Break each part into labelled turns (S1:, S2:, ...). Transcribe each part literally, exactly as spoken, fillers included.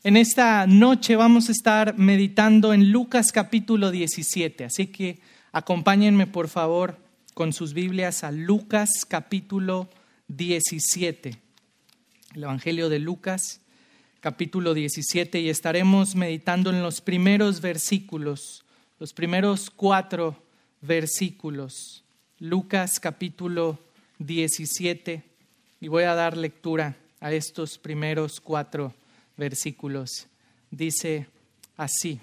S1: En esta noche vamos a estar meditando en Lucas capítulo diecisiete, así que acompáñenme por favor con sus Biblias a Lucas capítulo diecisiete, el Evangelio de Lucas capítulo diecisiete, y estaremos meditando en los primeros versículos, los primeros cuatro versículos. Lucas capítulo diecisiete, y voy a dar lectura a estos primeros cuatro versículos. Versículos. Dice así: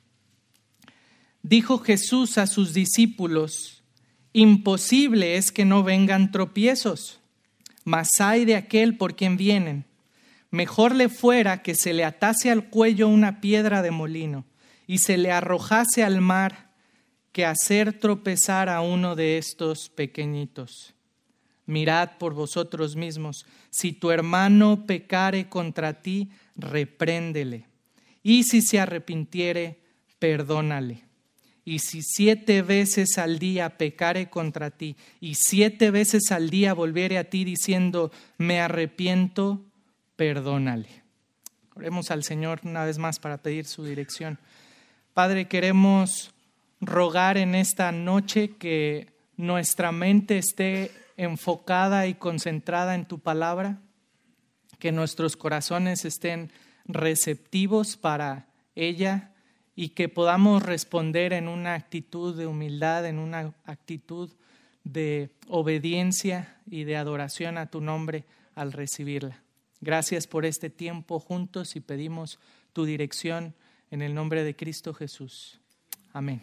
S1: dijo Jesús a sus discípulos: imposible es que no vengan tropiezos, mas ay de aquel por quien vienen. Mejor le fuera que se le atase al cuello una piedra de molino y se le arrojase al mar, que hacer tropezar a uno de estos pequeñitos. Mirad por vosotros mismos, si tu hermano pecare contra ti, repréndele, y si se arrepintiere, perdónale. Y si siete veces al día pecare contra ti, y siete veces al día volviere a ti diciendo, me arrepiento, perdónale. Oremos al Señor una vez más para pedir su dirección. Padre, queremos rogar en esta noche que nuestra mente esté enfocada y concentrada en tu palabra, que nuestros corazones estén receptivos para ella y que podamos responder en una actitud de humildad, en una actitud de obediencia y de adoración a tu nombre al recibirla. Gracias por este tiempo juntos y pedimos tu dirección en el nombre de Cristo Jesús. Amén.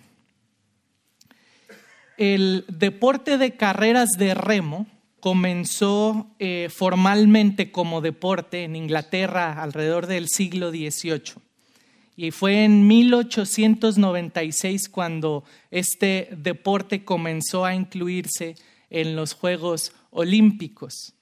S1: El deporte de carreras de remo comenzó eh, formalmente como deporte en Inglaterra alrededor del siglo dieciocho. Y fue en mil ochocientos noventa y seis cuando este deporte comenzó a incluirse en los Juegos Olímpicos.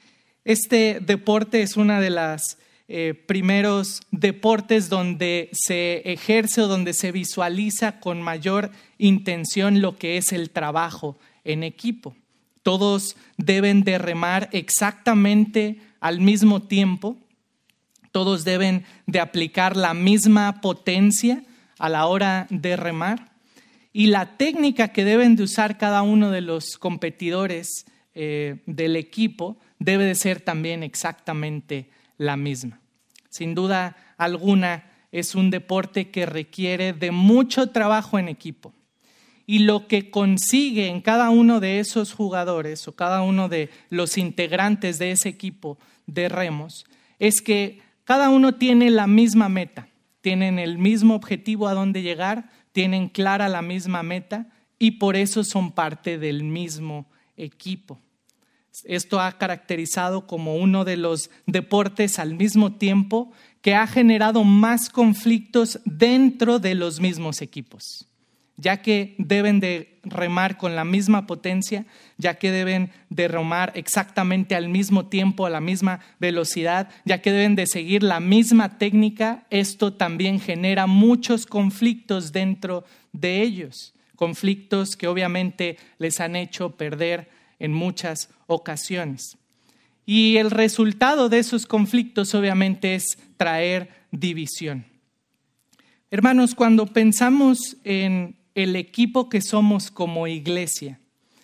S1: Este deporte es uno de los eh, primeros deportes donde se ejerce o donde se visualiza con mayor intención lo que es el trabajo en equipo. Todos deben de remar exactamente al mismo tiempo. Todos deben de aplicar la misma potencia a la hora de remar. Y la técnica que deben de usar cada uno de los competidores eh, del equipo debe de ser también exactamente la misma. Sin duda alguna, es un deporte que requiere de mucho trabajo en equipo. Y lo que consigue en cada uno de esos jugadores o cada uno de los integrantes de ese equipo de remos es que cada uno tiene la misma meta, tienen el mismo objetivo a dónde llegar, tienen clara la misma meta y por eso son parte del mismo equipo. Esto ha caracterizado como uno de los deportes al mismo tiempo que ha generado más conflictos dentro de los mismos equipos, ya que deben de remar con la misma potencia, ya que deben de remar exactamente al mismo tiempo, a la misma velocidad, ya que deben de seguir la misma técnica. Esto también genera muchos conflictos dentro de ellos, conflictos que obviamente les han hecho perder en muchas ocasiones. Y el resultado de esos conflictos obviamente es traer división. Hermanos, cuando pensamos en el equipo que somos como iglesia,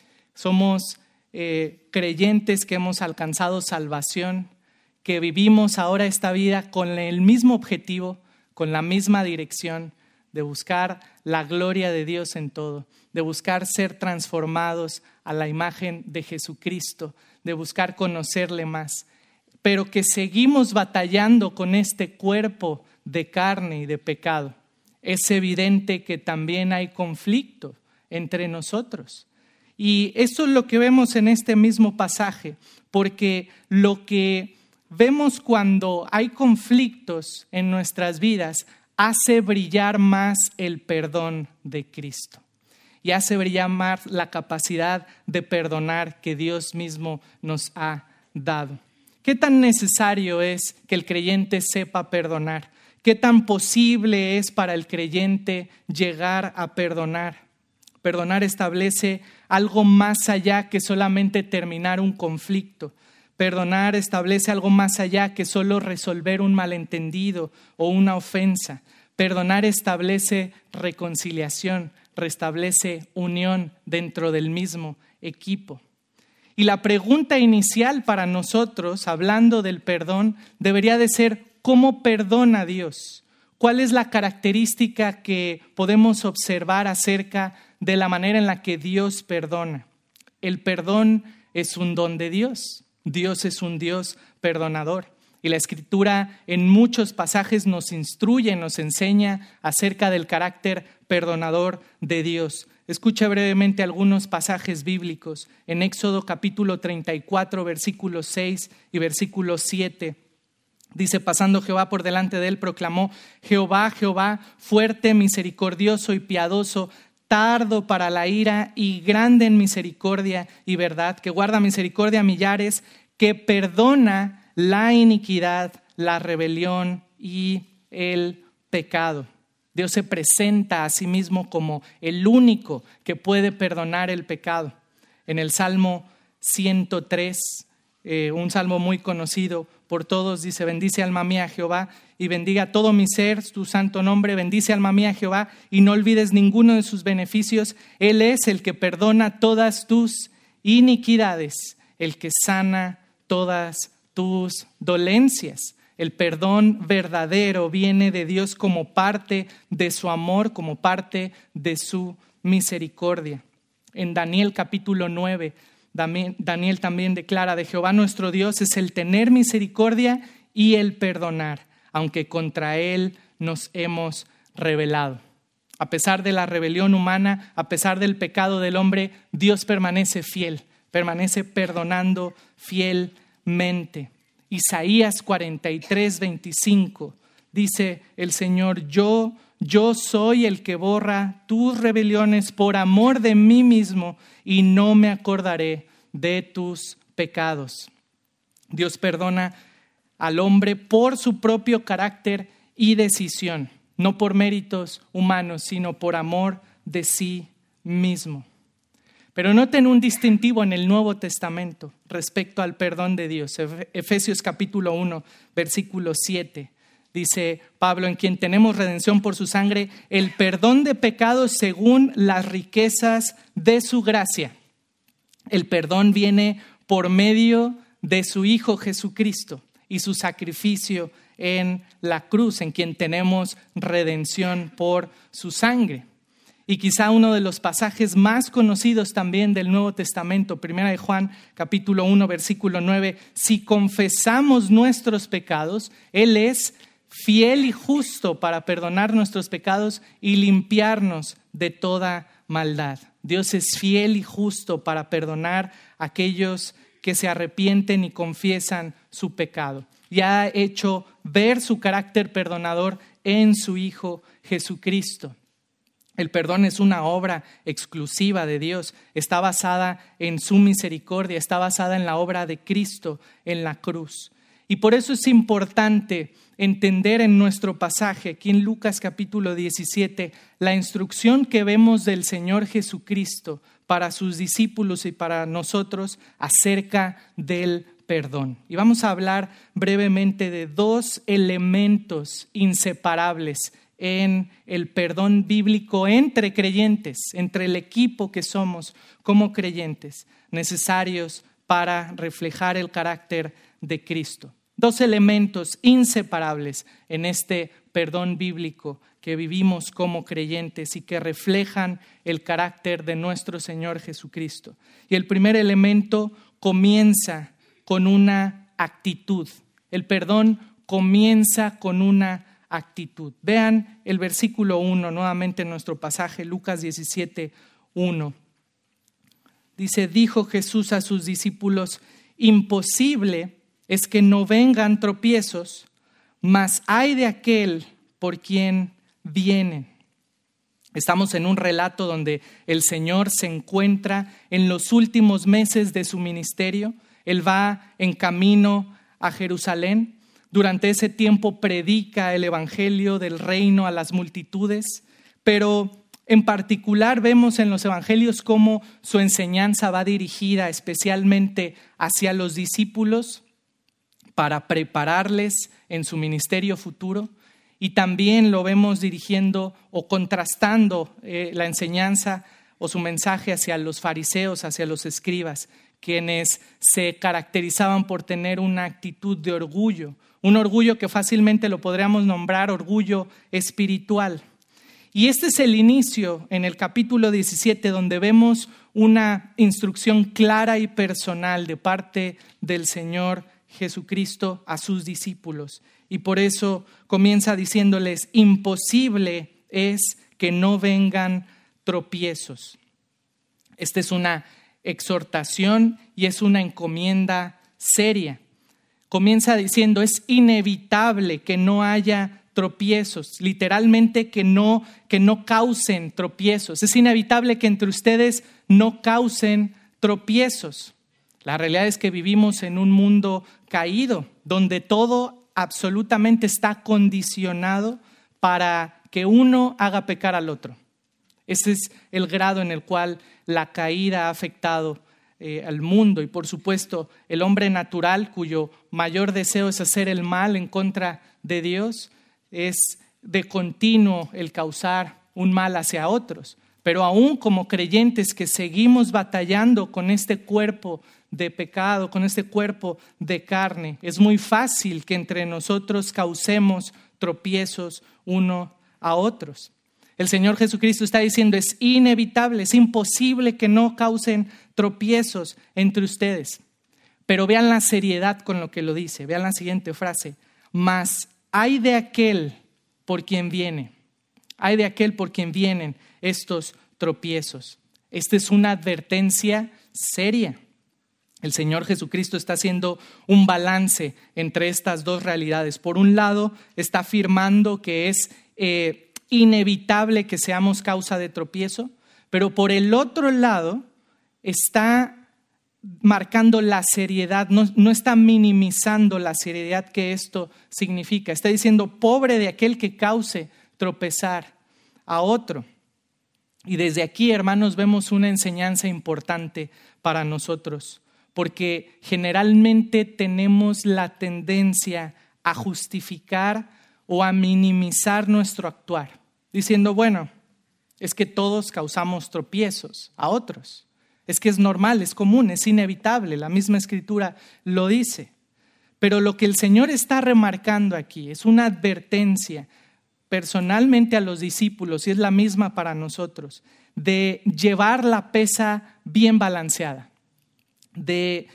S1: somos eh, creyentes que hemos alcanzado salvación, que vivimos ahora esta vida con el mismo objetivo, con la misma dirección de buscar la gloria de Dios en todo, de buscar ser transformados a la imagen de Jesucristo, de buscar conocerle más, pero que seguimos batallando con este cuerpo de carne y de pecado. Es evidente que también hay conflicto entre nosotros. Y eso es lo que vemos en este mismo pasaje, porque lo que vemos cuando hay conflictos en nuestras vidas hace brillar más el perdón de Cristo y hace brillar más la capacidad de perdonar que Dios mismo nos ha dado. ¿Qué tan necesario es que el creyente sepa perdonar? ¿Qué tan posible es para el creyente llegar a perdonar? Perdonar establece algo más allá que solamente terminar un conflicto. Perdonar establece algo más allá que solo resolver un malentendido o una ofensa. Perdonar establece reconciliación, restablece unión dentro del mismo equipo. Y la pregunta inicial para nosotros, hablando del perdón, debería de ser: ¿cómo perdona Dios? ¿Cuál es la característica que podemos observar acerca de la manera en la que Dios perdona? El perdón es un don de Dios. Dios es un Dios perdonador. Y la Escritura en muchos pasajes nos instruye, nos enseña acerca del carácter perdonador de Dios. Escucha brevemente algunos pasajes bíblicos. En Éxodo capítulo treinta y cuatro, versículos seis y versículo siete. Dice: pasando Jehová por delante de él, proclamó: Jehová, Jehová, fuerte, misericordioso y piadoso, tardo para la ira y grande en misericordia y verdad, que guarda misericordia a millares, que perdona la iniquidad, la rebelión y el pecado. Dios se presenta a sí mismo como el único que puede perdonar el pecado. En el Salmo ciento tres, eh, un salmo muy conocido por todos, dice: bendice alma mía a Jehová y bendiga todo mi ser tu santo nombre. Bendice alma mía a Jehová y no olvides ninguno de sus beneficios. Él es el que perdona todas tus iniquidades, el que sana todas tus dolencias. El perdón verdadero viene de Dios como parte de su amor, como parte de su misericordia. En Daniel capítulo nueve, Daniel también declara: de Jehová nuestro Dios es el tener misericordia y el perdonar, aunque contra él nos hemos rebelado. A pesar de la rebelión humana, a pesar del pecado del hombre, Dios permanece fiel, permanece perdonando fielmente. Isaías cuarenta y tres, veinticinco, dice el Señor: yo, yo soy el que borra tus rebeliones por amor de mí mismo y no me acordaré de tus pecados. Dios perdona al hombre por su propio carácter y decisión, no por méritos humanos, sino por amor de sí mismo. Pero noten un distintivo en el Nuevo Testamento respecto al perdón de Dios. Efesios capítulo uno, versículo siete. Dice Pablo: en quien tenemos redención por su sangre, el perdón de pecados según las riquezas de su gracia. El perdón viene por medio de su Hijo Jesucristo y su sacrificio en la cruz, en quien tenemos redención por su sangre. Y quizá uno de los pasajes más conocidos también del Nuevo Testamento, Primera de Juan, capítulo uno, versículo nueve. Si confesamos nuestros pecados, Él es fiel y justo para perdonar nuestros pecados y limpiarnos de toda maldad. Dios es fiel y justo para perdonar a aquellos que se arrepienten y confiesan su pecado. Y ha hecho ver su carácter perdonador en su Hijo Jesucristo. El perdón es una obra exclusiva de Dios, está basada en su misericordia, está basada en la obra de Cristo en la cruz. Y por eso es importante entender en nuestro pasaje, aquí en Lucas capítulo diecisiete, la instrucción que vemos del Señor Jesucristo para sus discípulos y para nosotros acerca del perdón. Y vamos a hablar brevemente de dos elementos inseparables en el perdón bíblico entre creyentes, entre el equipo que somos como creyentes, necesarios para reflejar el carácter de Cristo. Dos elementos inseparables en este perdón bíblico que vivimos como creyentes y que reflejan el carácter de nuestro Señor Jesucristo. Y el primer elemento comienza con una actitud. El perdón comienza con una actitud. Vean el versículo uno, nuevamente en nuestro pasaje, Lucas diecisiete, uno. Dice: dijo Jesús a sus discípulos: imposible es que no vengan tropiezos, mas hay de aquel por quien vienen. Estamos en un relato donde el Señor se encuentra en los últimos meses de su ministerio. Él va en camino a Jerusalén. Durante ese tiempo predica el evangelio del reino a las multitudes, pero En particular vemos en los evangelios cómo su enseñanza va dirigida especialmente hacia los discípulos para prepararles en su ministerio futuro, y también lo vemos dirigiendo o contrastando eh, la enseñanza o su mensaje hacia los fariseos, hacia los escribas, quienes se caracterizaban por tener una actitud de orgullo, un orgullo que fácilmente lo podríamos nombrar orgullo espiritual. Y este es el inicio en el capítulo diecisiete, donde vemos una instrucción clara y personal de parte del Señor Jesucristo a sus discípulos. Y por eso comienza diciéndoles: imposible es que no vengan tropiezos. Esta es una exhortación y es una encomienda seria. Comienza diciendo: es inevitable que no haya tropiezos, literalmente que no, que no causen tropiezos. Es inevitable que entre ustedes no causen tropiezos. La realidad es que vivimos en un mundo caído, donde todo absolutamente está condicionado para que uno haga pecar al otro. Ese es el grado en el cual la caída ha afectado eh, al mundo. Y por supuesto, el hombre natural, cuyo mayor deseo es hacer el mal en contra de Dios, es de continuo el causar un mal hacia otros. Pero aún como creyentes que seguimos batallando con este cuerpo de pecado, con este cuerpo de carne, es muy fácil que entre nosotros causemos tropiezos uno a otros. El Señor Jesucristo está diciendo: es inevitable, es imposible que no causen tropiezos entre ustedes. Pero vean la seriedad con lo que lo dice. Vean la siguiente frase: mas hay de aquel por quien viene, hay de aquel por quien vienen estos tropiezos. Esta es una advertencia seria. El Señor Jesucristo está haciendo un balance entre estas dos realidades. Por un lado, está afirmando que es eh, inevitable que seamos causa de tropiezo, pero por el otro lado, está marcando la seriedad, no, no está minimizando la seriedad que esto significa. Está diciendo: pobre de aquel que cause tropezar a otro. Y desde aquí, hermanos, vemos una enseñanza importante para nosotros, porque generalmente tenemos la tendencia a justificar o a minimizar nuestro actuar, diciendo: bueno, es que todos causamos tropiezos a otros. Es que es normal, es común, es inevitable, la misma Escritura lo dice. Pero lo que el Señor está remarcando aquí es una advertencia personalmente a los discípulos, y es la misma para nosotros, de llevar la pesa bien balanceada, de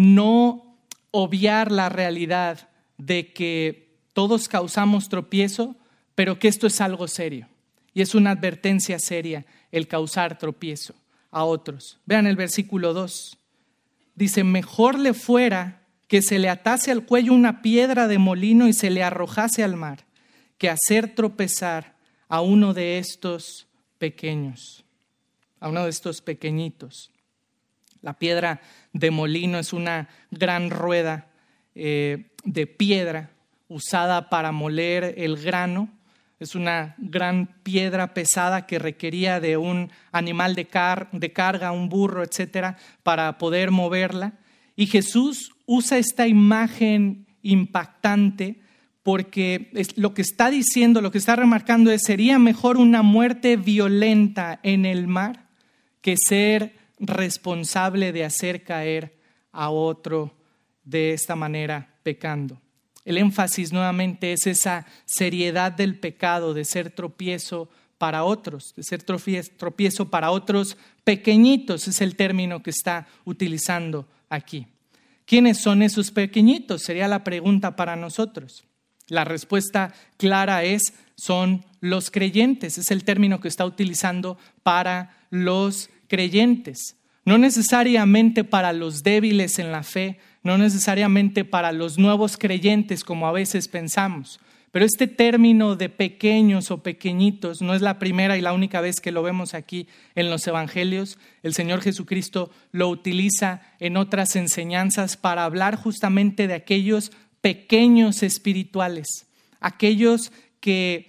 S1: no obviar la realidad de que todos causamos tropiezo, pero que esto es algo serio. Y es una advertencia seria el causar tropiezo a otros. Vean el versículo dos. Dice: mejor le fuera que se le atase al cuello una piedra de molino y se le arrojase al mar, que hacer tropezar a uno de estos pequeños, a uno de estos pequeñitos. La piedra de molino es una gran rueda eh, de piedra usada para moler el grano. Es una gran piedra pesada que requería de un animal de, car- de carga, un burro, etcétera, para poder moverla. Y Jesús usa esta imagen impactante porque es, lo que está diciendo, lo que está remarcando es: sería mejor una muerte violenta en el mar que ser responsable de hacer caer a otro de esta manera pecando. El énfasis nuevamente es esa seriedad del pecado, de ser tropiezo para otros, de ser tropiezo para otros pequeñitos, es el término que está utilizando aquí. ¿Quiénes son esos pequeñitos? Sería la pregunta para nosotros. La respuesta clara es: son los creyentes, es el término que está utilizando para los creyentes. No necesariamente para los débiles en la fe, no necesariamente para los nuevos creyentes como a veces pensamos. Pero este término de pequeños o pequeñitos no es la primera y la única vez que lo vemos aquí en los evangelios. El Señor Jesucristo lo utiliza en otras enseñanzas para hablar justamente de aquellos pequeños espirituales, aquellos que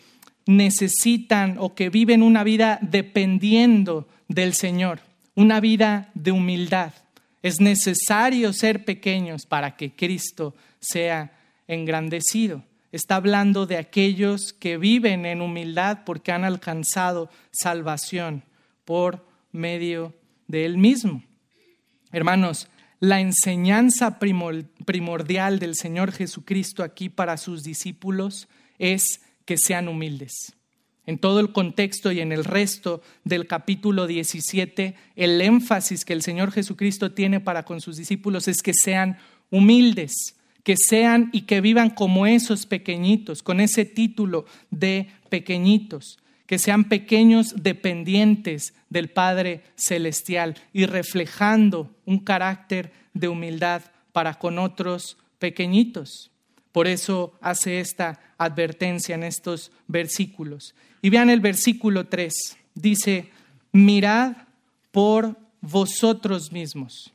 S1: necesitan o que viven una vida dependiendo del Señor, una vida de humildad. Es necesario ser pequeños para que Cristo sea engrandecido. Está hablando de aquellos que viven en humildad porque han alcanzado salvación por medio de Él mismo. Hermanos, la enseñanza primordial del Señor Jesucristo aquí para sus discípulos es que sean humildes. En todo el contexto y en el resto del capítulo diecisiete, el énfasis que el Señor Jesucristo tiene para con sus discípulos es que sean humildes, que sean y que vivan como esos pequeñitos, con ese título de pequeñitos, que sean pequeños dependientes del Padre Celestial y reflejando un carácter de humildad para con otros pequeñitos. Por eso hace esta advertencia en estos versículos. Y vean el versículo tres, dice, mirad por vosotros mismos.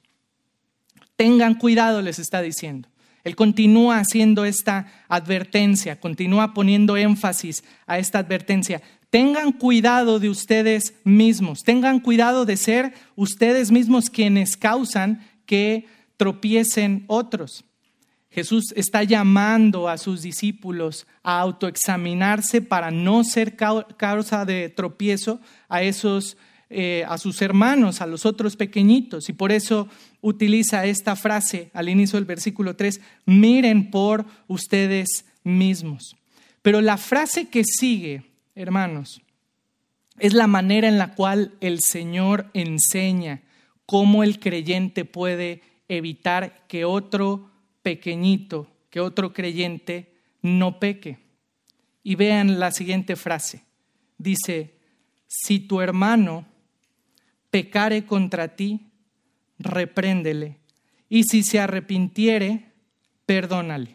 S1: Tengan cuidado, les está diciendo. Él continúa haciendo esta advertencia, continúa poniendo énfasis a esta advertencia. Tengan cuidado de ustedes mismos, tengan cuidado de ser ustedes mismos quienes causan que tropiecen otros. Jesús está llamando a sus discípulos a autoexaminarse para no ser causa de tropiezo a esos, eh, a sus hermanos, a los otros pequeñitos. Y por eso utiliza esta frase al inicio del versículo tres, miren por ustedes mismos. Pero la frase que sigue, hermanos, es la manera en la cual el Señor enseña cómo el creyente puede evitar que otro pequeñito, que otro creyente no peque. Y vean la siguiente frase. Dice, si tu hermano pecare contra ti, repréndele, y si se arrepintiere, perdónale.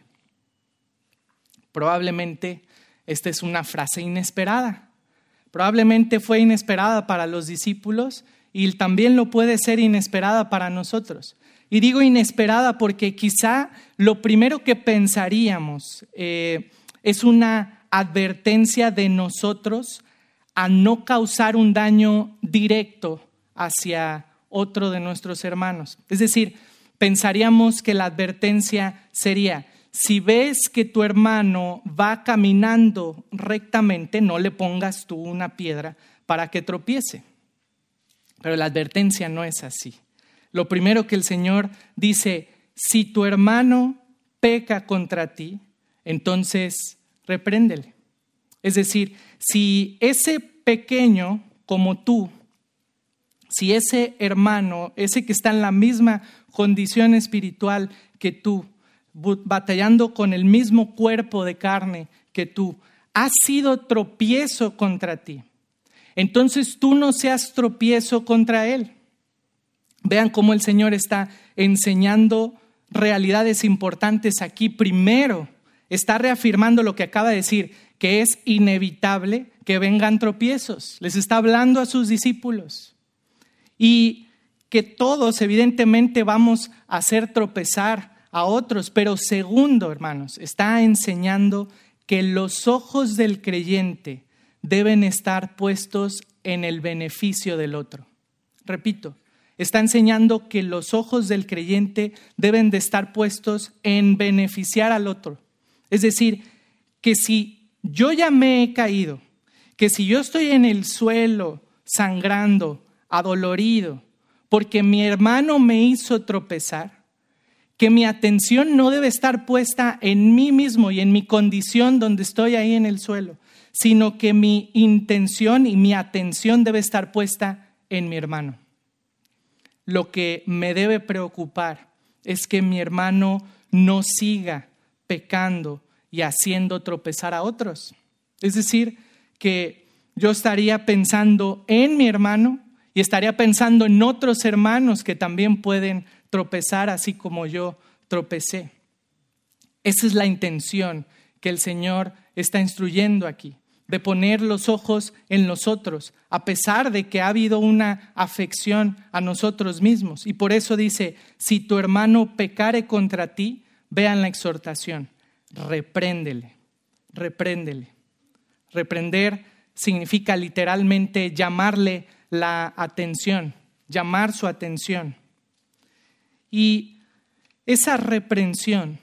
S1: Probablemente esta es una frase inesperada. Probablemente fue inesperada para los discípulos y también lo puede ser inesperada para nosotros. Y digo inesperada porque quizá lo primero que pensaríamos eh, es una advertencia de nosotros a no causar un daño directo hacia otro de nuestros hermanos. Es decir, pensaríamos que la advertencia sería, si ves que tu hermano va caminando rectamente, no le pongas tú una piedra para que tropiece. Pero la advertencia no es así. Lo primero que el Señor dice, si tu hermano peca contra ti, entonces repréndele. Es decir, si ese pequeño como tú, si ese hermano, ese que está en la misma condición espiritual que tú, batallando con el mismo cuerpo de carne que tú, ha sido tropiezo contra ti, entonces tú no seas tropiezo contra él. Vean cómo el Señor está enseñando realidades importantes aquí. Primero, está reafirmando lo que acaba de decir, que es inevitable que vengan tropiezos. Les está hablando a sus discípulos. Y que todos evidentemente vamos a hacer tropezar a otros. Pero segundo, hermanos, está enseñando que los ojos del creyente deben estar puestos en el beneficio del otro. Repito. Está enseñando que los ojos del creyente deben de estar puestos en beneficiar al otro. Es decir, que si yo ya me he caído, que si yo estoy en el suelo sangrando, adolorido, porque mi hermano me hizo tropezar, que mi atención no debe estar puesta en mí mismo y en mi condición donde estoy ahí en el suelo, sino que mi intención y mi atención debe estar puesta en mi hermano. Lo que me debe preocupar es que mi hermano no siga pecando y haciendo tropezar a otros. Es decir, que yo estaría pensando en mi hermano y estaría pensando en otros hermanos que también pueden tropezar así como yo tropecé. Esa es la intención que el Señor está instruyendo aquí, de poner los ojos en los otros, a pesar de que ha habido una afección a nosotros mismos. Y por eso dice, si tu hermano pecare contra ti, vean la exhortación, repréndele, repréndele, Reprender significa literalmente llamarle la atención, llamar su atención. Y esa reprensión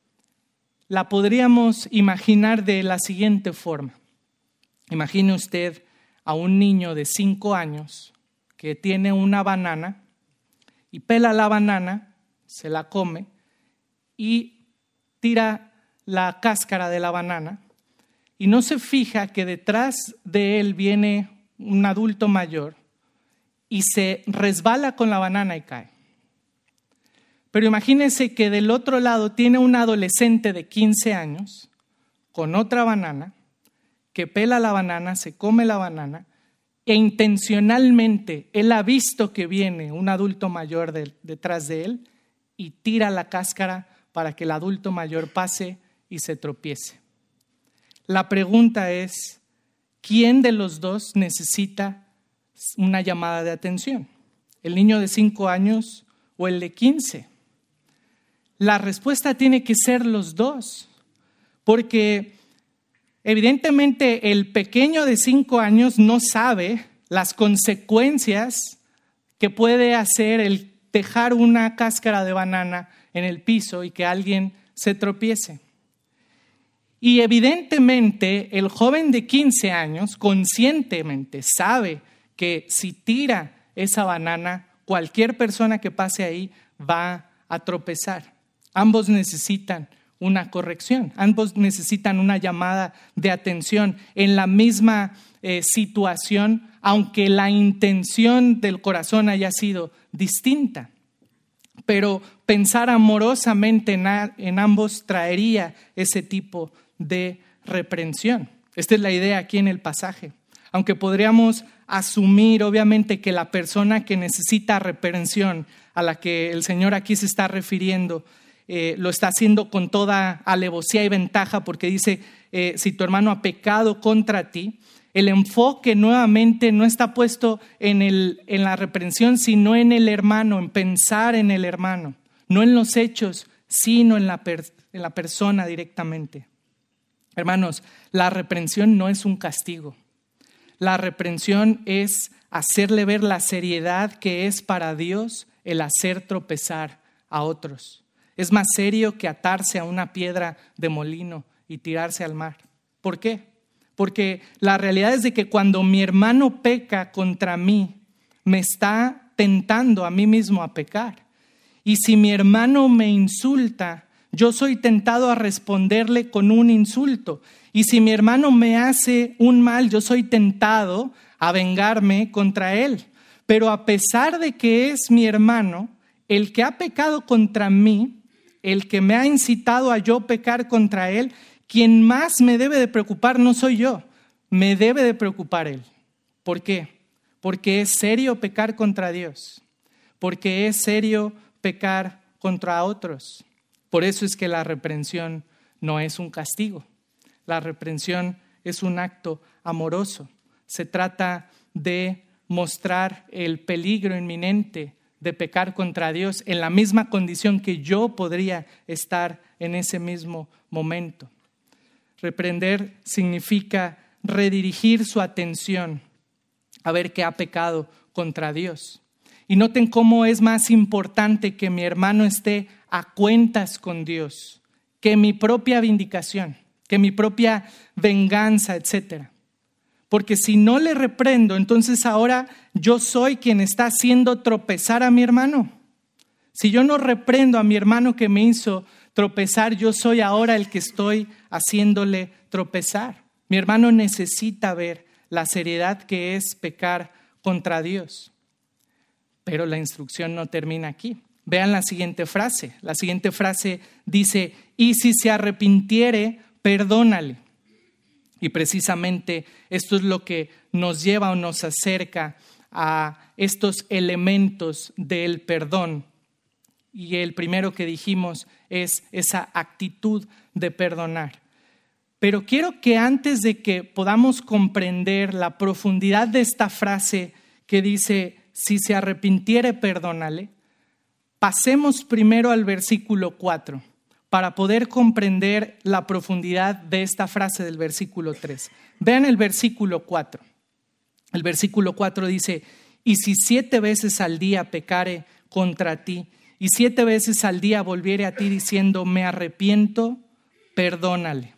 S1: la podríamos imaginar de la siguiente forma. Imagine usted a un niño de cinco años que tiene una banana y pela la banana, se la come y tira la cáscara de la banana y no se fija que detrás de él viene un adulto mayor y se resbala con la banana y cae. Pero imagínense que del otro lado tiene un adolescente de quince años con otra banana que pela la banana, se come la banana e intencionalmente él ha visto que viene un adulto mayor de, detrás de él y tira la cáscara para que el adulto mayor pase y se tropiece. La pregunta es, ¿quién de los dos necesita una llamada de atención? ¿El niño de cinco años o el de quince? La respuesta tiene que ser los dos, porque evidentemente el pequeño de cinco años no sabe las consecuencias que puede hacer el dejar una cáscara de banana en el piso y que alguien se tropiece. Y evidentemente el joven de quince años conscientemente sabe que si tira esa banana, cualquier persona que pase ahí va a tropezar. Ambos necesitan una corrección, ambos necesitan una llamada de atención en la misma eh, situación, aunque la intención del corazón haya sido distinta. Pero pensar amorosamente en, a, en ambos traería ese tipo de reprensión. Esta es la idea aquí en el pasaje. Aunque podríamos asumir obviamente que la persona que necesita reprensión, a la que el Señor aquí se está refiriendo, Eh, lo está haciendo con toda alevosía y ventaja porque dice, eh, si tu hermano ha pecado contra ti, el enfoque nuevamente no está puesto en, el, en la reprensión, sino en el hermano, en pensar en el hermano, no en los hechos, sino en la, per, en la persona directamente. Hermanos, la reprensión no es un castigo. La reprensión es hacerle ver la seriedad que es para Dios el hacer tropezar a otros. Es más serio que atarse a una piedra de molino y tirarse al mar. ¿Por qué? Porque la realidad es de que cuando mi hermano peca contra mí, me está tentando a mí mismo a pecar. Y si mi hermano me insulta, yo soy tentado a responderle con un insulto. Y si mi hermano me hace un mal, yo soy tentado a vengarme contra él. Pero a pesar de que es mi hermano, el que ha pecado contra mí, el que me ha incitado a yo pecar contra él, quien más me debe de preocupar no soy yo, me debe de preocupar él. ¿Por qué? Porque es serio pecar contra Dios, porque es serio pecar contra otros. Por eso es que la reprensión no es un castigo, la reprensión es un acto amoroso. Se trata de mostrar el peligro inminente de pecar contra Dios en la misma condición que yo podría estar en ese mismo momento. Reprender significa redirigir su atención a ver que ha pecado contra Dios. Y noten cómo es más importante que mi hermano esté a cuentas con Dios que mi propia vindicación, que mi propia venganza, etcétera. Porque si no le reprendo, entonces ahora yo soy quien está haciendo tropezar a mi hermano. Si yo no reprendo a mi hermano que me hizo tropezar, yo soy ahora el que estoy haciéndole tropezar. Mi hermano necesita ver la seriedad que es pecar contra Dios. Pero la instrucción no termina aquí. Vean la siguiente frase. La siguiente frase dice, y si se arrepintiere, perdónale. Y precisamente esto es lo que nos lleva o nos acerca a estos elementos del perdón. Y el primero que dijimos es esa actitud de perdonar. Pero quiero que antes de que podamos comprender la profundidad de esta frase que dice, si se arrepintiere, perdónale, pasemos primero al versículo cuatro para poder comprender la profundidad de esta frase del versículo tres. Vean el versículo cuatro. El versículo cuatro dice: y si siete veces al día pecare contra ti, y siete veces al día volviere a ti diciendo, me arrepiento, perdónale.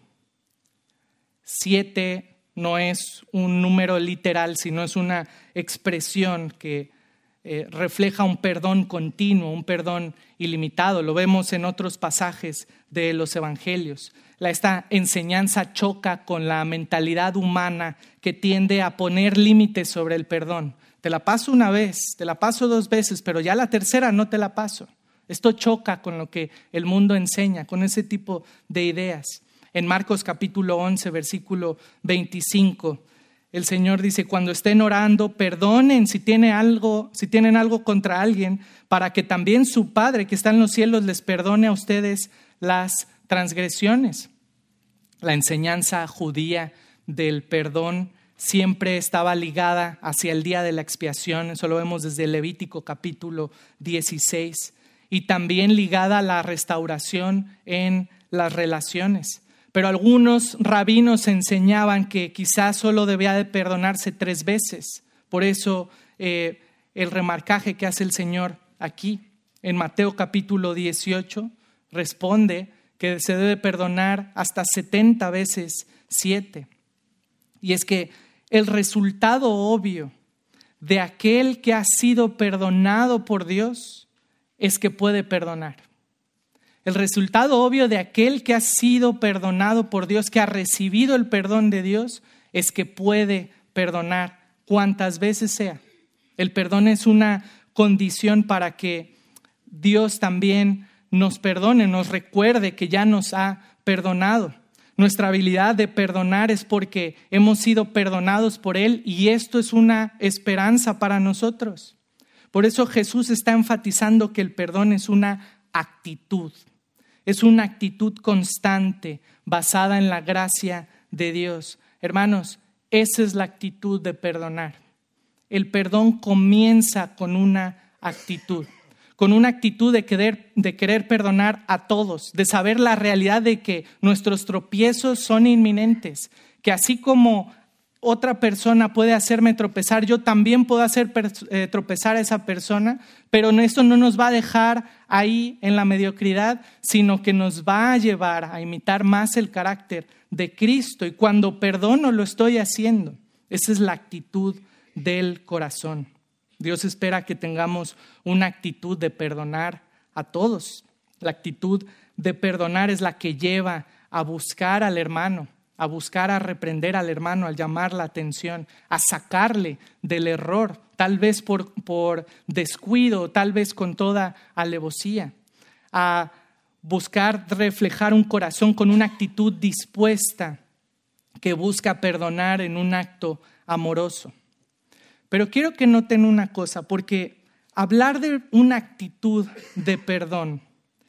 S1: Siete no es un número literal, sino es una expresión que eh, refleja un perdón continuo, un perdón ilimitado. Lo vemos en otros pasajes de los evangelios. La, esta enseñanza choca con la mentalidad humana que tiende a poner límites sobre el perdón. Te la paso una vez, te la paso dos veces, pero ya la tercera no te la paso. Esto choca con lo que el mundo enseña, con ese tipo de ideas. En Marcos capítulo once, versículo veinticinco, el Señor dice: cuando estén orando, perdonen si tienen algo, si tienen algo contra alguien, para que también su Padre que está en los cielos les perdone a ustedes las transgresiones. La enseñanza judía del perdón siempre estaba ligada hacia el día de la expiación. Eso lo vemos desde Levítico capítulo dieciséis. Y también ligada a la restauración en las relaciones. Pero algunos rabinos enseñaban que quizás solo debía de perdonarse tres veces. Por eso eh, el remarcaje que hace el Señor aquí en Mateo capítulo dieciocho responde que se debe perdonar hasta setenta veces siete. Y es que el resultado obvio de aquel que ha sido perdonado por Dios es que puede perdonar. El resultado obvio de aquel que ha sido perdonado por Dios, que ha recibido el perdón de Dios, es que puede perdonar cuantas veces sea. El perdón es una condición para que Dios también nos perdone, nos recuerde que ya nos ha perdonado. Nuestra habilidad de perdonar es porque hemos sido perdonados por Él, y esto es una esperanza para nosotros. Por eso Jesús está enfatizando que el perdón es una actitud. Es una actitud constante basada en la gracia de Dios. Hermanos, esa es la actitud de perdonar. El perdón comienza con una actitud, con una actitud de querer, de querer perdonar a todos, de saber la realidad de que nuestros tropiezos son inminentes, que así como otra persona puede hacerme tropezar, yo también puedo hacer eh, tropezar a esa persona, pero esto no nos va a dejar ahí en la mediocridad, sino que nos va a llevar a imitar más el carácter de Cristo. Y cuando perdono, lo estoy haciendo. Esa es la actitud del corazón. Dios espera que tengamos una actitud de perdonar a todos. La actitud de perdonar es la que lleva a buscar al hermano, a buscar a reprender al hermano, al llamar la atención, a sacarle del error, tal vez por, por descuido, tal vez con toda alevosía, a buscar reflejar un corazón con una actitud dispuesta que busca perdonar en un acto amoroso. Pero quiero que noten una cosa, porque hablar de una actitud de perdón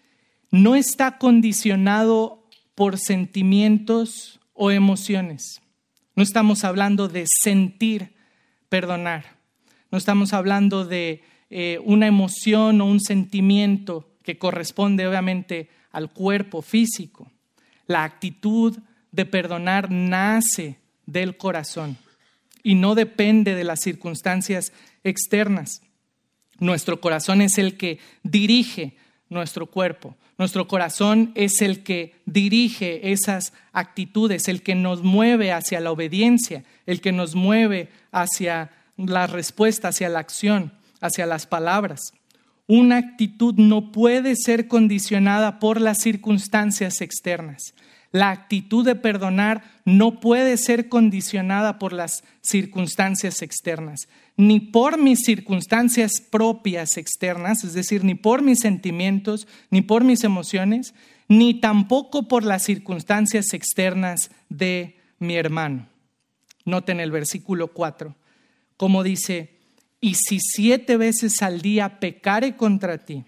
S1: no está condicionado por sentimientos o emociones. No estamos hablando de sentir perdonar. No estamos hablando de eh, una emoción o un sentimiento que corresponde obviamente al cuerpo físico. La actitud de perdonar nace del corazón y no depende de las circunstancias externas. Nuestro corazón es el que dirige nuestro cuerpo. Nuestro corazón es el que dirige esas actitudes, el que nos mueve hacia la obediencia, el que nos mueve hacia la respuesta, hacia la acción, hacia las palabras. Una actitud no puede ser condicionada por las circunstancias externas. La actitud de perdonar no puede ser condicionada por las circunstancias externas, ni por mis circunstancias propias externas, es decir, ni por mis sentimientos, ni por mis emociones, ni tampoco por las circunstancias externas de mi hermano. Noten el versículo cuatro, como dice: y si siete veces al día pecare contra ti,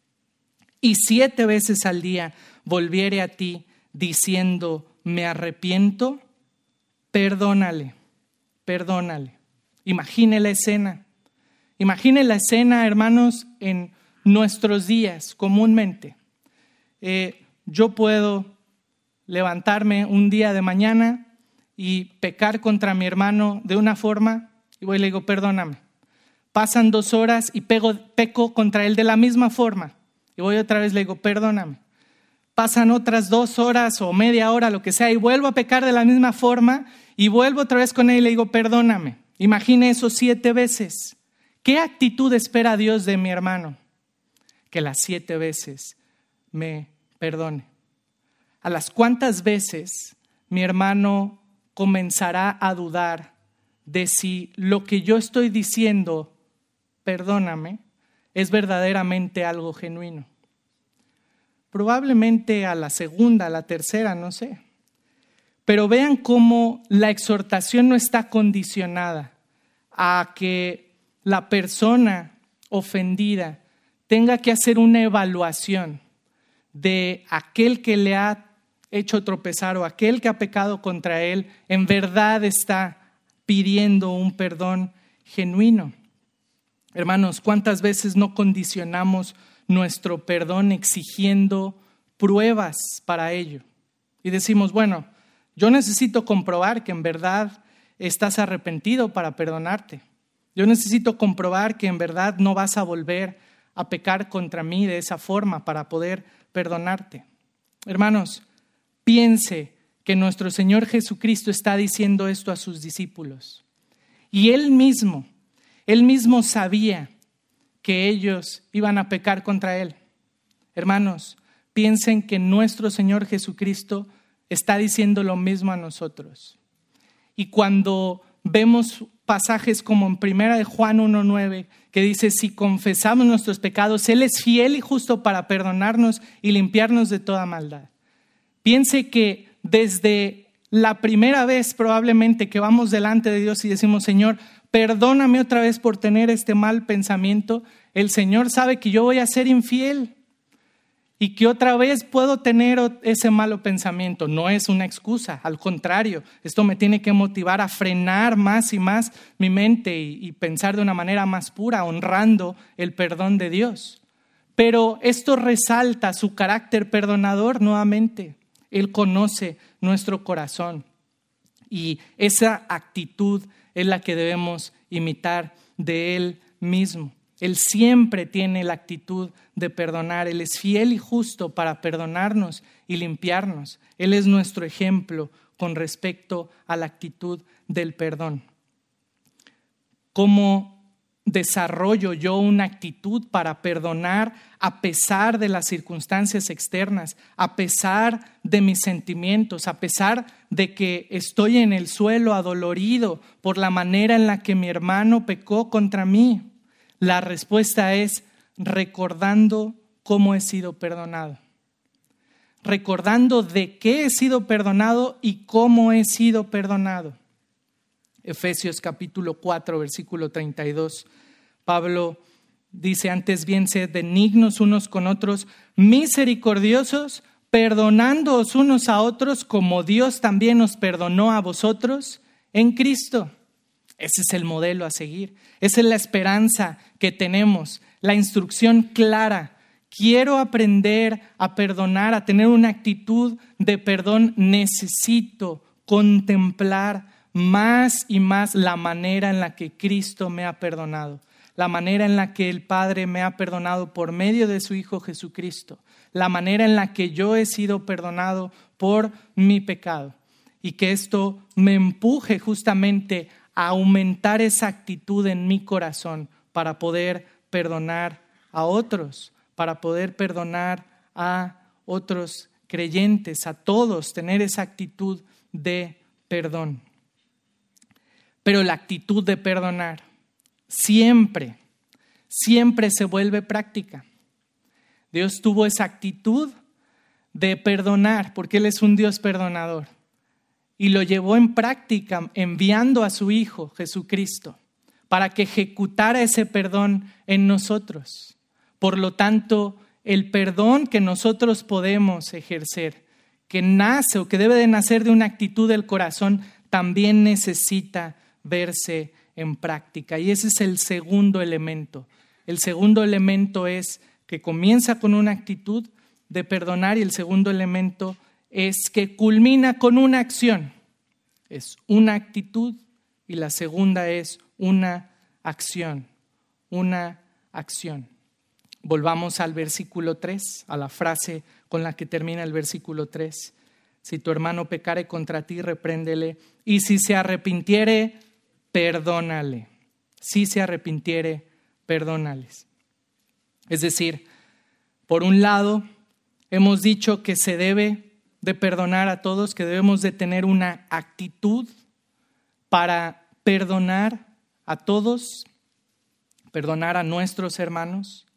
S1: y siete veces al día volviere a ti, diciendo, me arrepiento, perdónale, perdónale. Imagine la escena. Imagine la escena, hermanos, en nuestros días comúnmente. Eh, yo puedo levantarme un día de mañana y pecar contra mi hermano de una forma y voy y le digo, perdóname. Pasan dos horas y pego, peco contra él de la misma forma y voy otra vez y le digo, perdóname. Pasan otras dos horas o media hora, lo que sea, y vuelvo a pecar de la misma forma y vuelvo otra vez con él y le digo, perdóname. Imagine eso siete veces. ¿Qué actitud espera Dios de mi hermano? Que las siete veces me perdone. ¿A las cuántas veces mi hermano comenzará a dudar de si lo que yo estoy diciendo, perdóname, es verdaderamente algo genuino? Probablemente a la segunda, a la tercera, no sé. Pero vean cómo la exhortación no está condicionada a que la persona ofendida tenga que hacer una evaluación de aquel que le ha hecho tropezar o aquel que ha pecado contra él, en verdad está pidiendo un perdón genuino. Hermanos, ¿cuántas veces no condicionamos nuestro perdón exigiendo pruebas para ello? Y decimos, bueno, yo necesito comprobar que en verdad estás arrepentido para perdonarte. Yo necesito comprobar que en verdad no vas a volver a pecar contra mí de esa forma para poder perdonarte. Hermanos, piense que nuestro Señor Jesucristo está diciendo esto a sus discípulos. Y Él mismo, Él mismo sabía que ellos iban a pecar contra Él. Hermanos, piensen que nuestro Señor Jesucristo está diciendo lo mismo a nosotros. Y cuando vemos pasajes como en primera de Juan uno nueve, que dice, si confesamos nuestros pecados, Él es fiel y justo para perdonarnos y limpiarnos de toda maldad. Piense que desde la primera vez probablemente que vamos delante de Dios y decimos, Señor, perdóname otra vez por tener este mal pensamiento, el Señor sabe que yo voy a ser infiel y que otra vez puedo tener ese malo pensamiento. No es una excusa, al contrario, esto me tiene que motivar a frenar más y más mi mente y, y pensar de una manera más pura, honrando el perdón de Dios. Pero esto resalta su carácter perdonador nuevamente. Él conoce nuestro corazón y esa actitud es la que debemos imitar de Él mismo. Él siempre tiene la actitud de perdonar. Él es fiel y justo para perdonarnos y limpiarnos. Él es nuestro ejemplo con respecto a la actitud del perdón. ¿Cómo desarrollo yo una actitud para perdonar a pesar de las circunstancias externas, a pesar de mis sentimientos, a pesar de que estoy en el suelo adolorido por la manera en la que mi hermano pecó contra mí? La respuesta es recordando cómo he sido perdonado. Recordando de qué he sido perdonado y cómo he sido perdonado. Efesios capítulo cuatro, versículo treinta y dos. Pablo dice, antes bien sed benignos unos con otros, misericordiosos, perdonándoos unos a otros como Dios también os perdonó a vosotros en Cristo. Ese es el modelo a seguir. Esa es la esperanza que tenemos, la instrucción clara. Quiero aprender a perdonar, a tener una actitud de perdón. Necesito contemplar más y más la manera en la que Cristo me ha perdonado, la manera en la que el Padre me ha perdonado por medio de su Hijo Jesucristo, la manera en la que yo he sido perdonado por mi pecado, y que esto me empuje justamente a aumentar esa actitud en mi corazón para poder perdonar a otros, para poder perdonar a otros creyentes, a todos, tener esa actitud de perdón. Pero la actitud de perdonar siempre, siempre se vuelve práctica. Dios tuvo esa actitud de perdonar porque Él es un Dios perdonador. Y lo llevó en práctica enviando a su Hijo Jesucristo para que ejecutara ese perdón en nosotros. Por lo tanto, el perdón que nosotros podemos ejercer, que nace o que debe de nacer de una actitud del corazón, también necesita verse en práctica. Y ese es el segundo elemento. El segundo elemento es que comienza con una actitud, de perdonar y el segundo elemento es que culmina con una acción. Es una actitud y la segunda es una acción, una acción. Volvamos al versículo tres, a la frase con la que termina el versículo tres. Si tu hermano pecare contra ti, repréndele, y si se arrepintiere, perdónale. Si se arrepintiere, perdónales. Es decir, por un lado, hemos dicho que se debe de perdonar a todos, que debemos de tener una actitud para perdonar a todos, perdonar a nuestros hermanos.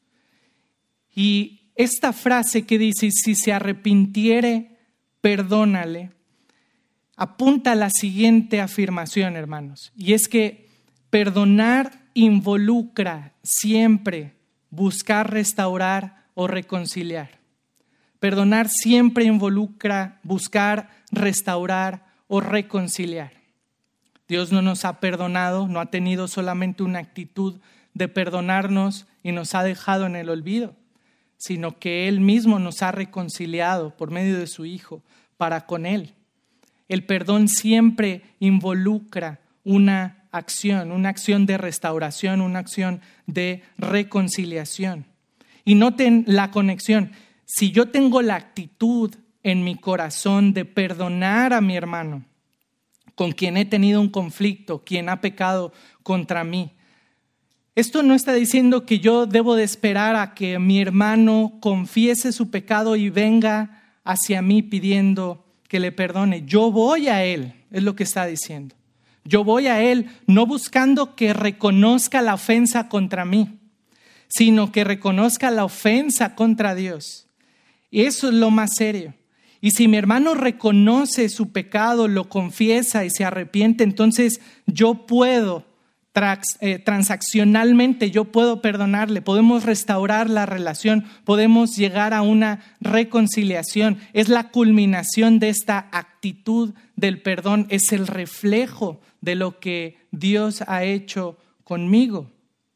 S1: Y esta frase que dice, si se arrepintiere, perdónale, apunta a la siguiente afirmación, hermanos, y es que perdonar involucra siempre buscar restaurar o reconciliar. Perdonar siempre involucra buscar restaurar o reconciliar. Dios no nos ha perdonado, no ha tenido solamente una actitud de perdonarnos y nos ha dejado en el olvido, sino que Él mismo nos ha reconciliado por medio de su Hijo para con Él. El perdón siempre involucra una acción, una acción de restauración, una acción de reconciliación. Y noten la conexión. Si yo tengo la actitud en mi corazón de perdonar a mi hermano, con quien he tenido un conflicto, quien ha pecado contra mí, esto no está diciendo que yo debo de esperar a que mi hermano confiese su pecado y venga hacia mí pidiendo que le perdone. Yo voy a él, es lo que está diciendo. Yo voy a él no buscando que reconozca la ofensa contra mí, sino que reconozca la ofensa contra Dios. Y eso es lo más serio. Y si mi hermano reconoce su pecado, lo confiesa y se arrepiente, entonces yo puedo, trans, eh, transaccionalmente, yo puedo perdonarle, podemos restaurar la relación, podemos llegar a una reconciliación. Es la culminación de esta actitud del perdón, es el reflejo de lo que Dios ha hecho conmigo.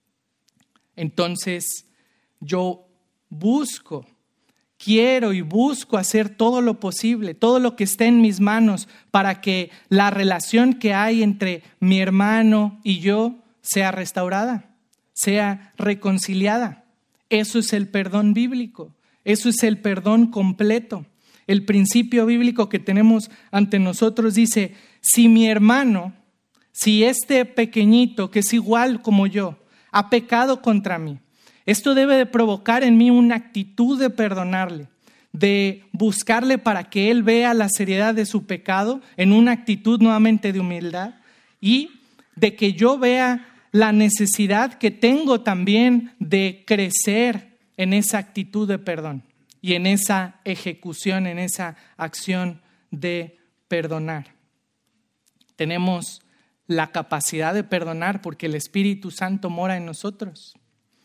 S1: Entonces yo busco Quiero y busco hacer todo lo posible, todo lo que esté en mis manos para que la relación que hay entre mi hermano y yo sea restaurada, sea reconciliada. Eso es el perdón bíblico, eso es el perdón completo. El principio bíblico que tenemos ante nosotros dice, si mi hermano, si este pequeñito que es igual como yo, ha pecado contra mí, esto debe de provocar en mí una actitud de perdonarle, de buscarle para que él vea la seriedad de su pecado en una actitud nuevamente de humildad y de que yo vea la necesidad que tengo también de crecer en esa actitud de perdón y en esa ejecución, en esa acción de perdonar. Tenemos la capacidad de perdonar porque el Espíritu Santo mora en nosotros.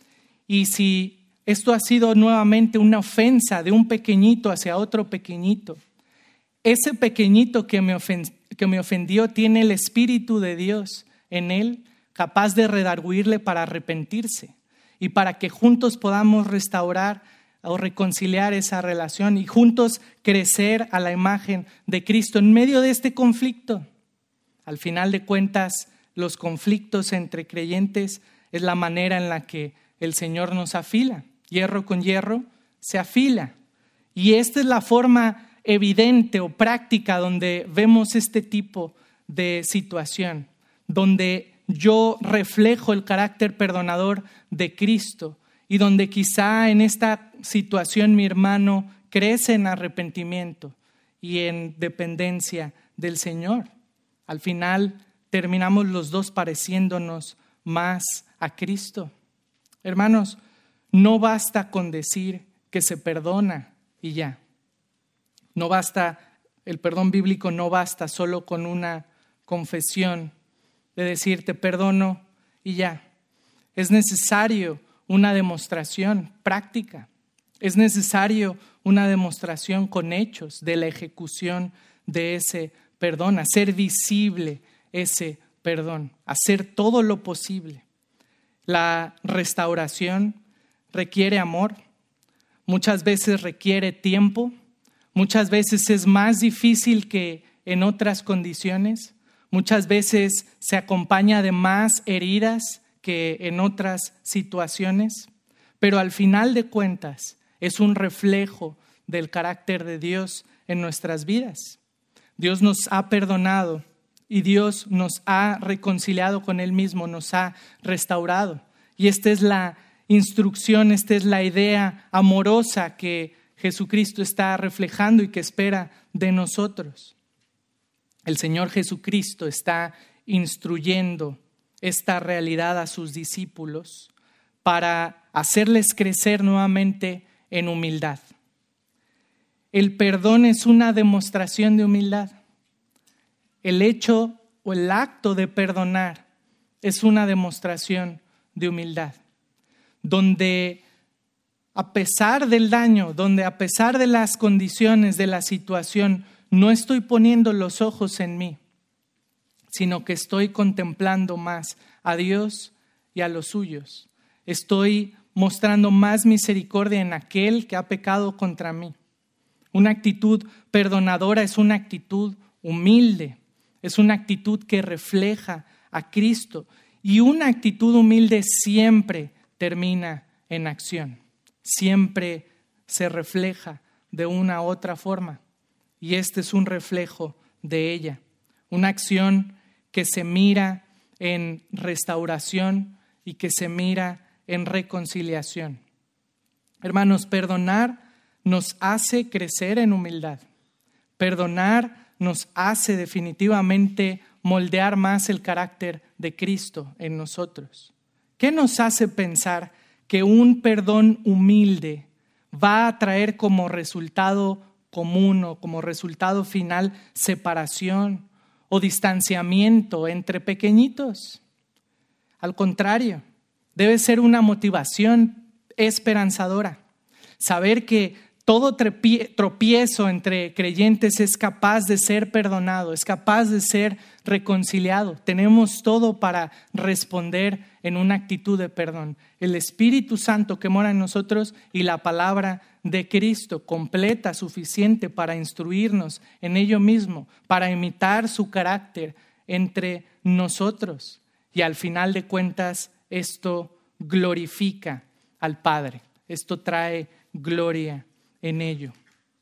S1: Y si esto ha sido nuevamente una ofensa de un pequeñito hacia otro pequeñito, ese pequeñito que me, ofend- que me ofendió tiene el Espíritu de Dios en él, capaz de redarguirle para arrepentirse y para que juntos podamos restaurar o reconciliar esa relación y juntos crecer a la imagen de Cristo en medio de este conflicto. Al final de cuentas, los conflictos entre creyentes es la manera en la que el Señor nos afila. Hierro con hierro se afila. Y esta es la forma evidente o práctica donde vemos este tipo de situación, donde yo reflejo el carácter perdonador de Cristo y donde quizá en esta situación mi hermano crece en arrepentimiento y en dependencia del Señor. Al final terminamos los dos pareciéndonos más a Cristo. Hermanos, no basta con decir que se perdona y ya. No basta, el perdón bíblico no basta solo con una confesión de decir te perdono y ya. Es necesario una demostración práctica. Es necesario una demostración con hechos de la ejecución de ese perdón, hacer visible ese perdón, hacer todo lo posible. La restauración requiere amor. muchas veces requiere tiempo, muchas veces es más difícil que en otras condiciones, muchas veces se acompaña de más heridas que en otras situaciones, pero al final de cuentas es un reflejo del carácter de Dios en nuestras vidas. Dios nos ha perdonado y Dios nos ha reconciliado con Él mismo, nos ha restaurado. Y esta es la instrucción, esta es la idea amorosa que Jesucristo está reflejando y que espera de nosotros. El Señor Jesucristo está instruyendo esta realidad a sus discípulos para hacerles crecer nuevamente en humildad. El perdón es una demostración de humildad. El hecho o el acto de perdonar es una demostración de humildad, donde a pesar del daño, donde a pesar de las condiciones de la situación, no estoy poniendo los ojos en mí, sino que estoy contemplando más a Dios y a los suyos. Estoy mostrando más misericordia en aquel que ha pecado contra mí. Una actitud perdonadora es una actitud humilde, es una actitud que refleja a Cristo, y una actitud humilde siempre termina en acción, siempre se refleja de una u otra forma, y este es un reflejo de ella, una acción que se mira en restauración y que se mira en reconciliación. Hermanos, perdonar nos hace crecer en humildad. Perdonar nos hace definitivamente moldear más el carácter de Cristo en nosotros. ¿Qué nos hace pensar que un perdón humilde va a traer como resultado común o como resultado final separación o distanciamiento entre pequeñitos? Al contrario, debe ser una motivación esperanzadora. Saber que todo tropiezo entre creyentes es capaz de ser perdonado, es capaz de ser reconciliado. Tenemos todo para responder en una actitud de perdón. El Espíritu Santo que mora en nosotros y la palabra de Cristo, completa, suficiente para instruirnos en ello mismo, para imitar su carácter entre nosotros. Y al final de cuentas, esto glorifica al Padre. Esto trae gloria en ello.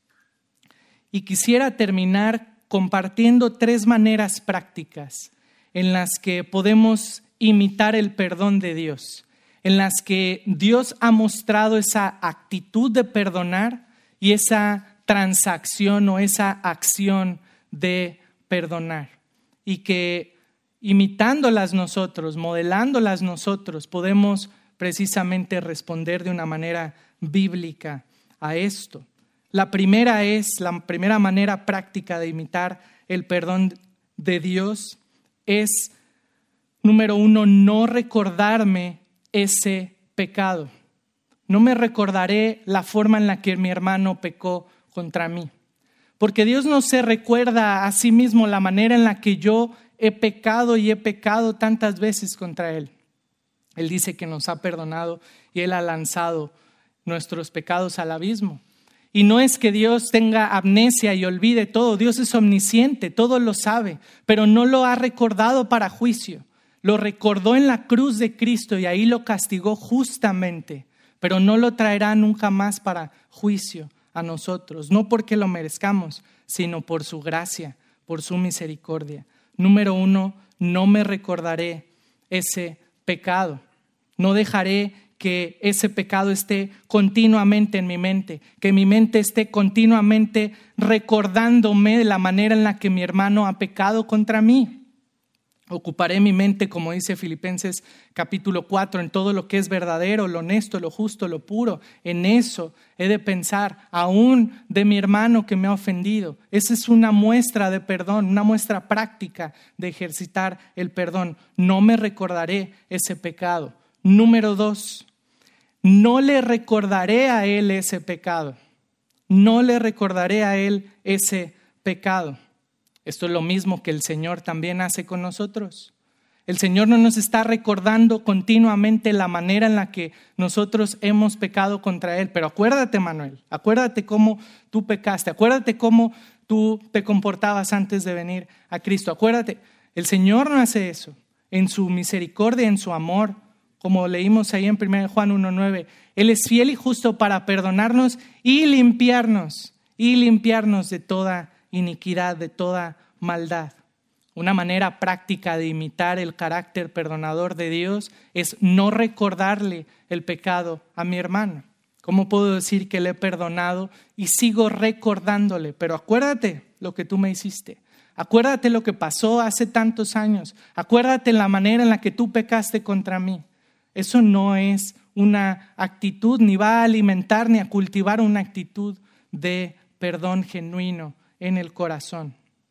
S1: Y quisiera terminar compartiendo tres maneras prácticas en las que podemos imitar el perdón de Dios, en las que Dios ha mostrado esa actitud de perdonar y esa transacción o esa acción de perdonar, y que imitándolas nosotros, modelándolas nosotros, podemos precisamente responder de una manera bíblica a esto. La primera es, la primera manera práctica de imitar el perdón de Dios es, número uno, no recordarme ese pecado. No me recordaré la forma en la que mi hermano pecó contra mí. Porque Dios no se recuerda a sí mismo la manera en la que yo he pecado y he pecado tantas veces contra Él. Él dice que nos ha perdonado y Él ha lanzado nuestros pecados al abismo. Y no es que Dios tenga amnesia y olvide todo. Dios es omnisciente, todo lo sabe, pero no lo ha recordado para juicio. Lo recordó en la cruz de Cristo y ahí lo castigó justamente, pero no lo traerá nunca más para juicio a nosotros. No porque lo merezcamos, sino por su gracia, por su misericordia. Número uno, no me recordaré ese pecado. No dejaré que ese pecado esté continuamente en mi mente, que mi mente esté continuamente recordándome de la manera en la que mi hermano ha pecado contra mí. Ocuparé mi mente, como dice Filipenses capítulo cuatro, en todo lo que es verdadero, lo honesto, lo justo, lo puro. En eso he de pensar, aún de mi hermano que me ha ofendido. Esa es una muestra de perdón, una muestra práctica de ejercitar el perdón. No me recordaré ese pecado. Número dos, no le recordaré a él ese pecado. No le recordaré a él ese pecado. Esto es lo mismo que el Señor también hace con nosotros. El Señor no nos está recordando continuamente la manera en la que nosotros hemos pecado contra Él. Pero acuérdate, Manuel, acuérdate cómo tú pecaste, acuérdate cómo tú te comportabas antes de venir a Cristo. Acuérdate, el Señor no hace eso. En su misericordia, en su amor, como leímos ahí en primera Juan uno nueve, Él es fiel y justo para perdonarnos y limpiarnos, y limpiarnos de toda iniquidad, de toda maldad. Una manera práctica de imitar el carácter perdonador de Dios es no recordarle el pecado a mi hermano. ¿Cómo puedo decir que le he perdonado y sigo recordándole? Pero acuérdate lo que tú me hiciste. Acuérdate lo que pasó hace tantos años. Acuérdate la manera en la que tú pecaste contra mí. Eso no es una actitud, ni va a alimentar ni a cultivar una actitud de perdón genuino en el corazón.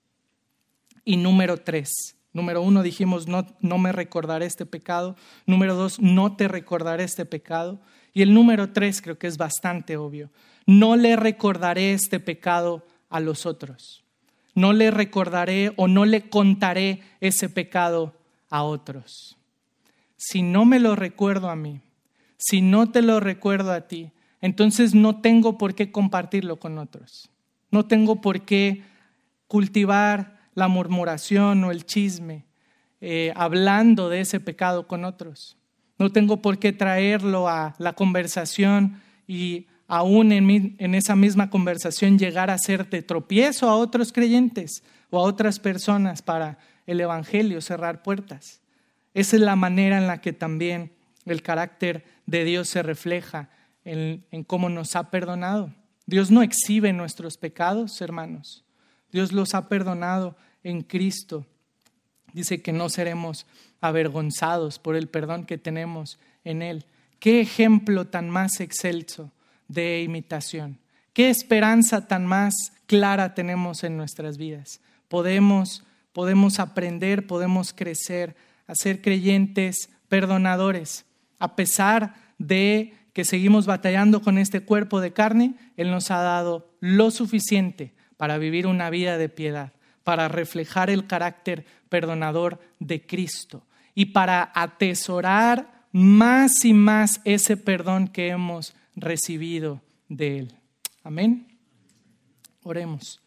S1: Y número tres, número uno dijimos, no, no me recordaré este pecado. Número dos, no te recordaré este pecado. Y el número tres creo que es bastante obvio. No le recordaré este pecado a los otros. No le recordaré o no le contaré ese pecado a otros. Si no me lo recuerdo a mí, si no te lo recuerdo a ti, entonces no tengo por qué compartirlo con otros. No tengo por qué cultivar la murmuración o el chisme, eh, hablando de ese pecado con otros. No tengo por qué traerlo a la conversación y aún en, mi, en esa misma conversación llegar a ser de tropiezo a otros creyentes o a otras personas para el evangelio, cerrar puertas. Esa es la manera en la que también el carácter de Dios se refleja en, en cómo nos ha perdonado. Dios no exhibe nuestros pecados, hermanos. Dios los ha perdonado en Cristo. Dice que no seremos avergonzados por el perdón que tenemos en Él. Qué ejemplo tan más excelso de imitación. Qué esperanza tan más clara tenemos en nuestras vidas. Podemos, podemos aprender, podemos crecer a ser creyentes perdonadores. A pesar de que seguimos batallando con este cuerpo de carne, Él nos ha dado lo suficiente para vivir una vida de piedad, para reflejar el carácter perdonador de Cristo y para atesorar más y más ese perdón que hemos recibido de Él. Amén. Oremos.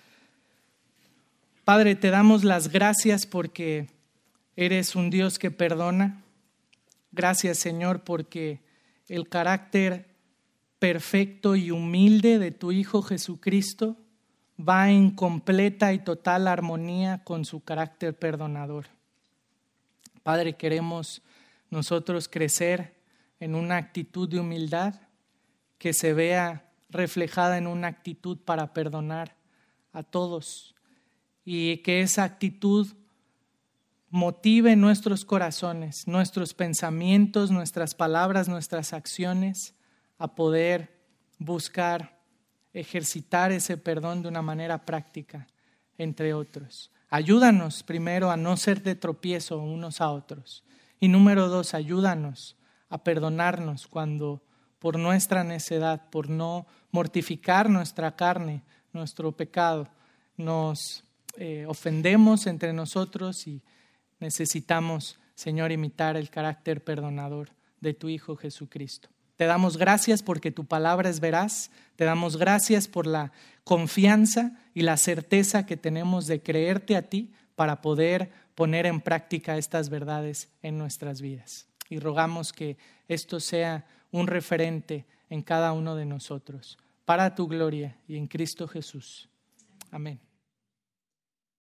S1: Padre, te damos las gracias porque eres un Dios que perdona. Gracias, Señor, porque el carácter perfecto y humilde de tu Hijo Jesucristo va en completa y total armonía con su carácter perdonador. Padre, queremos nosotros crecer en una actitud de humildad que se vea reflejada en una actitud para perdonar a todos y que esa actitud motive nuestros corazones, nuestros pensamientos, nuestras palabras, nuestras acciones a poder buscar ejercitar ese perdón de una manera práctica, entre otros. Ayúdanos primero a no ser de tropiezo unos a otros. Y número dos, ayúdanos a perdonarnos cuando por nuestra necedad, por no mortificar nuestra carne, nuestro pecado, nos eh, ofendemos entre nosotros y necesitamos, Señor, imitar el carácter perdonador de tu Hijo Jesucristo. Te damos gracias porque tu palabra es veraz. Te damos gracias por la confianza y la certeza que tenemos de creerte a ti para poder poner en práctica estas verdades en nuestras vidas. Y rogamos que esto sea un referente en cada uno de nosotros, para tu gloria y en Cristo Jesús. Amén.